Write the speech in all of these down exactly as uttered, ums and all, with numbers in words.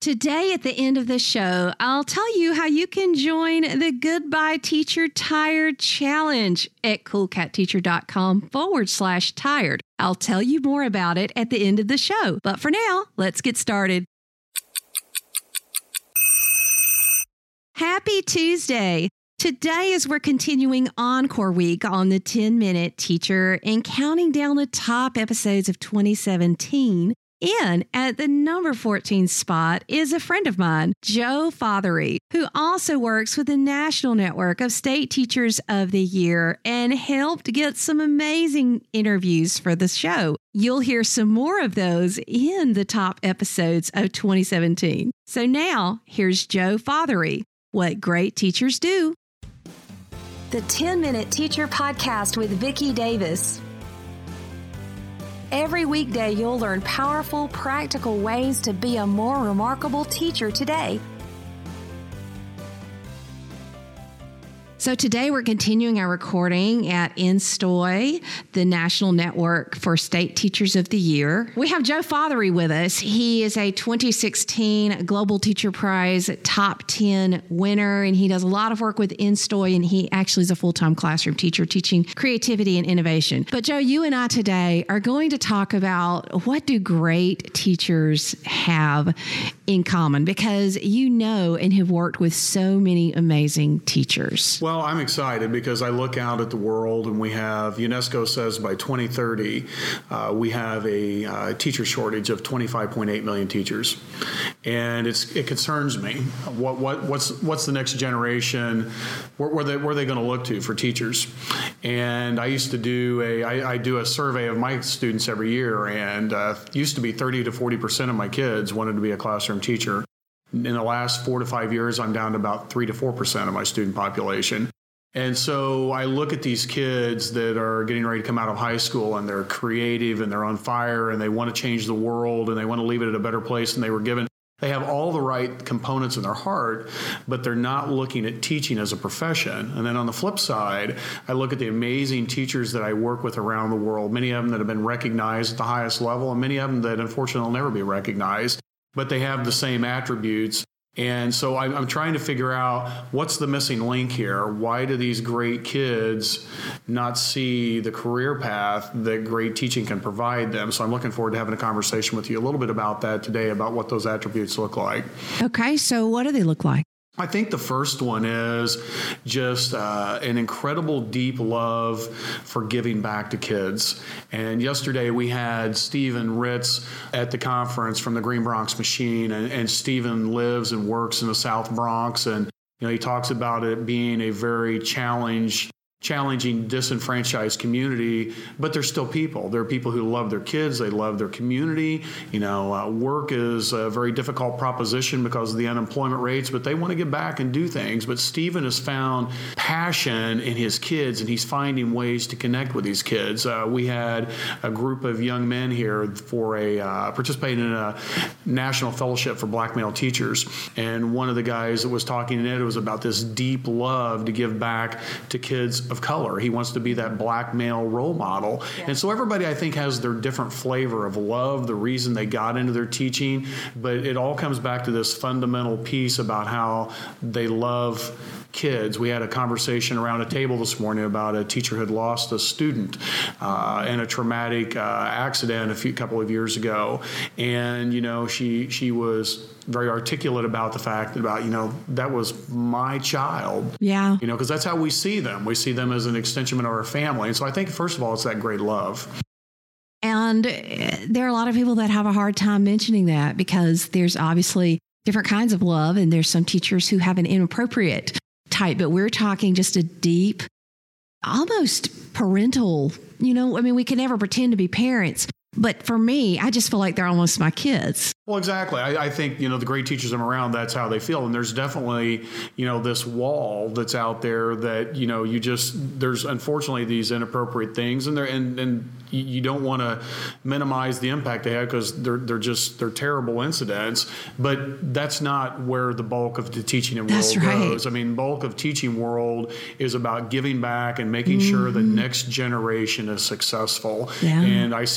Today, at the end of the show, I'll tell you how you can join the Goodbye Teacher Tired Challenge at coolcatteacher.com forward slash tired. I'll tell you more about it at the end of the show. But for now, let's get started. Happy Tuesday. Today, as we're continuing Encore Week on the ten-Minute Teacher and counting down the top episodes of twenty seventeen, and at the number fourteen spot is a friend of mine, Joe Fothery, who also works with the National Network of State Teachers of the Year and helped get some amazing interviews for the show. You'll hear some more of those in the top episodes of twenty seventeen. So now, here's Joe Fothery, What Great Teachers Do. The ten-Minute Teacher Podcast with Vicki Davis. Every weekday, you'll learn powerful, practical ways to be a more remarkable teacher today. So today we're continuing our recording at N S T O Y, the National Network for State Teachers of the Year. We have Joe Fothery with us. He is a twenty sixteen Global Teacher Prize Top ten winner, and he does a lot of work with N S T O Y, and he actually is a full-time classroom teacher teaching creativity and innovation. But Joe, you and I today are going to talk about what do great teachers have in common, because you know and have worked with so many amazing teachers. Well, I'm excited because I look out at the world and we have, UNESCO says by twenty thirty, uh, we have a uh, teacher shortage of twenty-five point eight million teachers. And it's it concerns me. What what what's what's the next generation? Where, where they where are they going to look to for teachers? And I used to do a I, I do a survey of my students every year, and uh, used to be thirty to forty percent of my kids wanted to be a classroom teacher. In the last four to five years, I'm down to about three to four percent of my student population. And so I look at these kids that are getting ready to come out of high school, and they're creative and they're on fire and they want to change the world and they want to leave it at a better place than they were given. They have all the right components in their heart, but they're not looking at teaching as a profession. And then on the flip side, I look at the amazing teachers that I work with around the world, many of them that have been recognized at the highest level, and many of them that unfortunately will never be recognized, but they have the same attributes. And so I'm trying to figure out what's the missing link here. Why do these great kids not see the career path that great teaching can provide them? So I'm looking forward to having a conversation with you a little bit about that today, about what those attributes look like. Okay, so what do they look like? I think the first one is just uh, an incredible deep love for giving back to kids. And yesterday we had Stephen Ritz at the conference from the Green Bronx Machine, and, and Stephen lives and works in the South Bronx, and you know he talks about it being a very challenged challenging, disenfranchised community, but they're still people. They're people who love their kids. They love their community. You know, uh, work is a very difficult proposition because of the unemployment rates, but they want to get back and do things. But Stephen has found passion in his kids, and he's finding ways to connect with these kids. Uh, we had a group of young men here for a uh, participating in a national fellowship for black male teachers, and one of the guys that was talking in it was about this deep love to give back to kids of color. He wants to be that black male role model. Yeah. And so everybody, I think, has their different flavor of love, the reason they got into their teaching, but it all comes back to this fundamental piece about how they love kids. We had a conversation around a table this morning about a teacher who had lost a student uh, in a traumatic uh, accident a few couple of years ago. And, you know, she she was very articulate about the fact about, you know, that was my child. Yeah. You know, because that's how we see them. We see them as an extension of our family. And so I think, first of all, it's that great love. And there are a lot of people that have a hard time mentioning that because there's obviously different kinds of love, and there's some teachers who have an inappropriate type, but we're talking just a deep, almost parental, you know, I mean, we can never pretend to be parents, but for me, I just feel like they're almost my kids. Well, exactly. I, I think, you know, the great teachers I'm around, that's how they feel. And there's definitely, you know, this wall that's out there that, you know, you just, there's unfortunately these inappropriate things, and they're, and, and you don't want to minimize the impact they have because they're, they're just, they're terrible incidents, but that's not where the bulk of the teaching world that's right. goes. I mean, bulk of teaching world is about giving back and making mm-hmm. sure the next generation is successful. Yeah. And I see teachers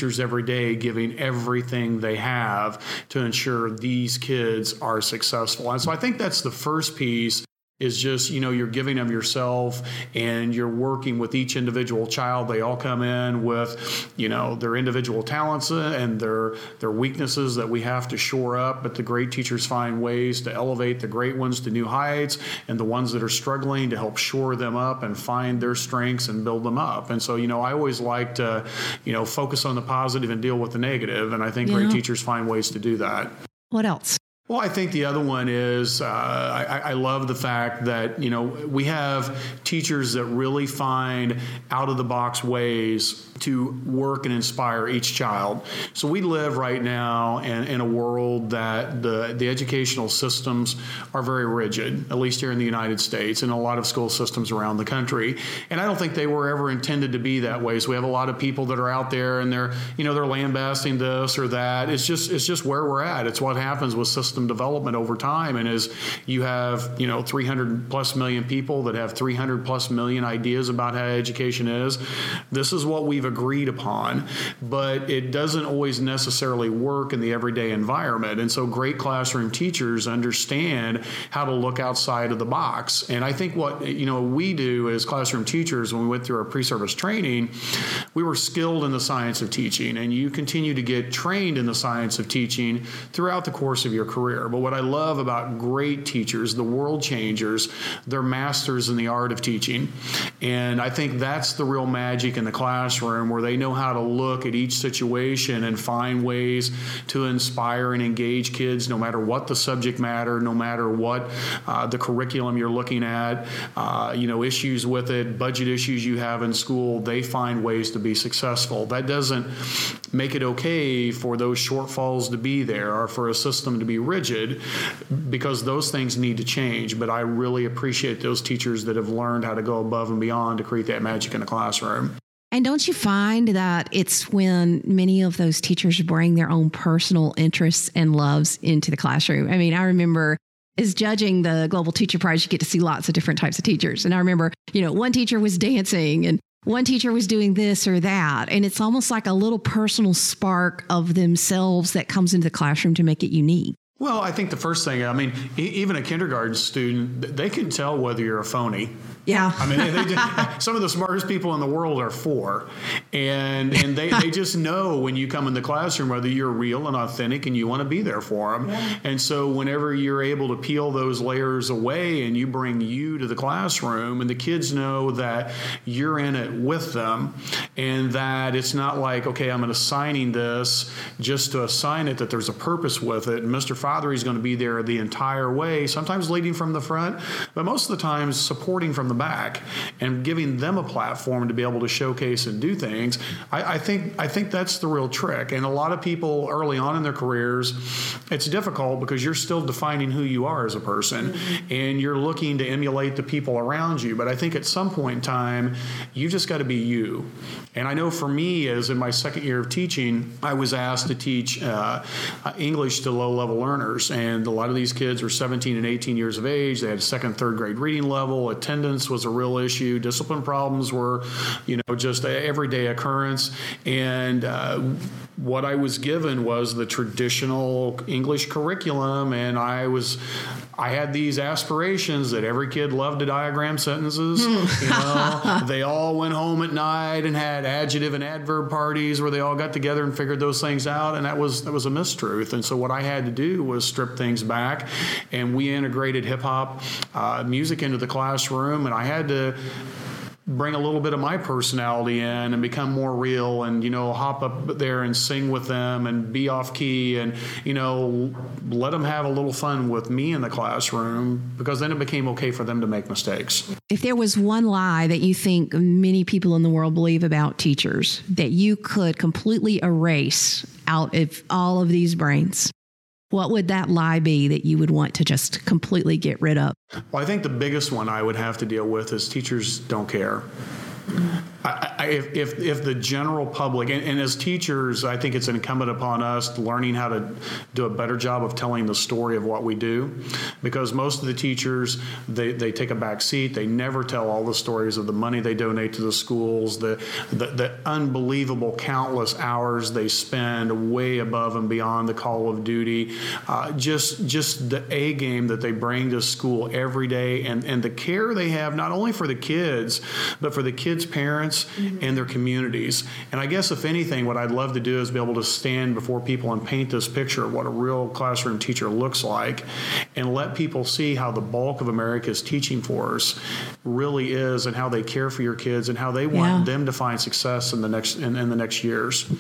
teachers every day giving everything they have to ensure these kids are successful. And so I think that's the first piece, is just, you know, you're giving of yourself and you're working with each individual child. They all come in with, you know, their individual talents and their their weaknesses that we have to shore up. But the great teachers find ways to elevate the great ones to new heights, and the ones that are struggling to help shore them up and find their strengths and build them up. And so, you know, I always like to, you know, focus on the positive and deal with the negative. And I think yeah. great teachers find ways to do that. What else? Well, I think the other one is uh, I, I love the fact that, you know, we have teachers that really find out-of-the-box ways to work and inspire each child. So we live right now in, in a world that the, the educational systems are very rigid, at least here in the United States, and a lot of school systems around the country. And I don't think they were ever intended to be that way. So we have a lot of people that are out there and they're, you know, they're lambasting this or that. It's just, it's just where we're at. It's what happens with system development over time. And as you have, you know, three hundred plus million people that have three hundred plus million ideas about how education is, this is what we've agreed upon, but it doesn't always necessarily work in the everyday environment. And so great classroom teachers understand how to look outside of the box. And I think what, you know, we do as classroom teachers, when we went through our pre-service training, we were skilled in the science of teaching, and you continue to get trained in the science of teaching throughout the course of your career. But what I love about great teachers, the world changers, they're masters in the art of teaching. And I think that's the real magic in the classroom, where they know how to look at each situation and find ways to inspire and engage kids, no matter what the subject matter, no matter what uh, the curriculum you're looking at, uh, you know, issues with it, budget issues you have in school. They find ways to be successful. That doesn't make it okay for those shortfalls to be there or for a system to be rigid, because those things need to change. But I really appreciate those teachers that have learned how to go above and beyond to create that magic in the classroom. And don't you find that it's when many of those teachers bring their own personal interests and loves into the classroom? I mean, I remember as judging the Global Teacher Prize, you get to see lots of different types of teachers. And I remember, you know, one teacher was dancing and one teacher was doing this or that. And it's almost like a little personal spark of themselves that comes into the classroom to make it unique. Well, I think the first thing, I mean, even a kindergarten student, they can tell whether you're a phony. Yeah. I mean, they, they just, some of the smartest people in the world are four. And and they, they just know when you come in the classroom whether you're real and authentic and you want to be there for them. Yeah. And so whenever you're able to peel those layers away and you bring you to the classroom, and the kids know that you're in it with them, and that it's not like, okay, I'm assigning this just to assign it, that there's a purpose with it. And Mister Father is going to be there the entire way, sometimes leading from the front, but most of the time supporting from the back and giving them a platform to be able to showcase and do things. I, I think I think that's the real trick. And a lot of people early on in their careers, it's difficult because you're still defining who you are as a person, mm-hmm. and you're looking to emulate the people around you. But I think at some point in time, you just got to be you. And I know for me, as in my second year of teaching, I was asked to teach uh, English to low-level learners. And a lot of these kids were seventeen and eighteen years of age. They had second, third grade reading level. Attendance was a real issue. Discipline problems were, you know, just an everyday occurrence. And uh, what I was given was the traditional English curriculum, and I was, I had these aspirations that every kid loved to diagram sentences. You know, they all went home at night and had adjective and adverb parties where they all got together and figured those things out, and that was that was a mistruth. And so what I had to do was strip things back, and we integrated hip hop uh, music into the classroom, and I had to bring a little bit of my personality in and become more real, and, you know, hop up there and sing with them and be off key, and, you know, let them have a little fun with me in the classroom, because then it became okay for them to make mistakes. If there was one lie that you think many people in the world believe about teachers that you could completely erase out of all of these brains, what would that lie be that you would want to just completely get rid of? Well, I think the biggest one I would have to deal with is teachers don't care. I, I, if, if, if the general public, and, and as teachers, I think it's incumbent upon us learning how to do a better job of telling the story of what we do, because most of the teachers, they, they take a back seat. They never tell all the stories of the money they donate to the schools, the, the, the unbelievable countless hours they spend way above and beyond the call of duty, uh, just, just the A game that they bring to school every day, and, and the care they have, not only for the kids, but for the kids' parents mm-hmm. and their communities. And I guess, if anything, what I'd love to do is be able to stand before people and paint this picture of what a real classroom teacher looks like, and let people see how the bulk of America's teaching force really is, and how they care for your kids, and how they want yeah. them to find success in the next in, in the next years.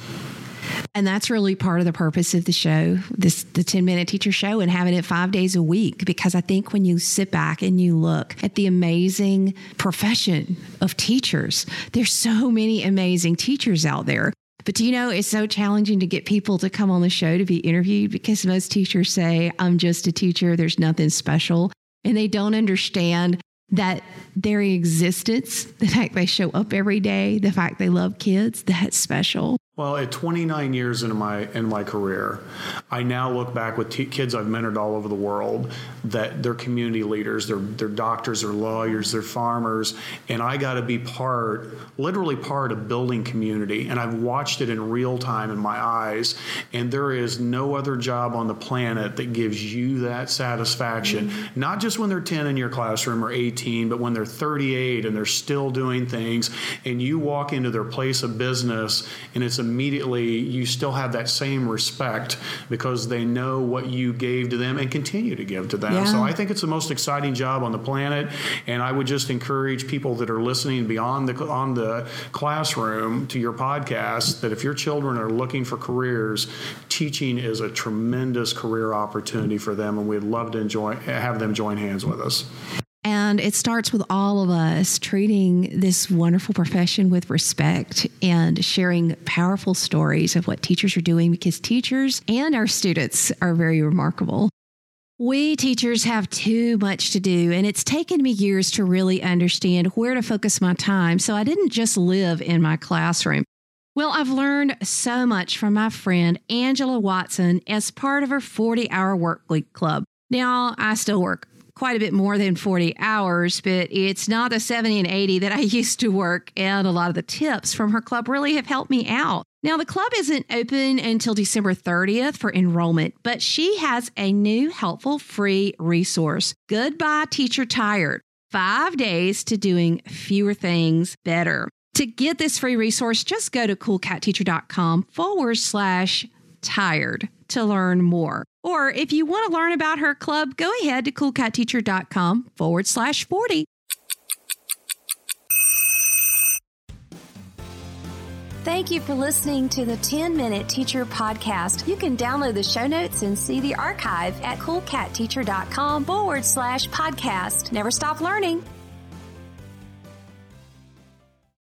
And that's really part of the purpose of the show, this the ten-Minute Teacher Show, and having it five days a week, because I think when you sit back and you look at the amazing profession of teachers, there's so many amazing teachers out there. But do you know, it's so challenging to get people to come on the show to be interviewed, because most teachers say, I'm just a teacher, there's nothing special. And they don't understand that their existence, the fact they show up every day, the fact they love kids, that's special. Well, at twenty-nine years into my in my career, I now look back with t- kids I've mentored all over the world, that they're community leaders, they're, they're doctors, they're lawyers, they're farmers, and I got to be part, literally part of building community. And I've watched it in real time in my eyes, and there is no other job on the planet that gives you that satisfaction, mm-hmm. not just when they're ten in your classroom or eighteen, but when they're thirty-eight and they're still doing things, and you walk into their place of business, and it's a immediately you still have that same respect, because they know what you gave to them and continue to give to them. Yeah. So I think it's the most exciting job on the planet, and I would just encourage people that are listening beyond the on the classroom to your podcast, that if your children are looking for careers, teaching is a tremendous career opportunity for them, and we'd love to enjoy have them join hands with us. And it starts with all of us treating this wonderful profession with respect and sharing powerful stories of what teachers are doing, because teachers and our students are very remarkable. We teachers have too much to do, and it's taken me years to really understand where to focus my time, so I didn't just live in my classroom. Well, I've learned so much from my friend Angela Watson as part of her forty-hour work week club. Now, I still work quite a bit more than forty hours, but it's not the seventy and eighty that I used to work, and a lot of the tips from her club really have helped me out. Now, the club isn't open until December thirtieth for enrollment, but she has a new helpful free resource, Goodbye Teacher Tired, five days to doing fewer things better. To get this free resource, just go to coolcatteacher.com forward slash tired to learn more. Or if you want to learn about her club, go ahead to coolcatteacher.com forward slash 40. Thank you for listening to the ten-Minute Teacher Podcast. You can download the show notes and see the archive at coolcatteacher.com forward slash podcast. Never stop learning.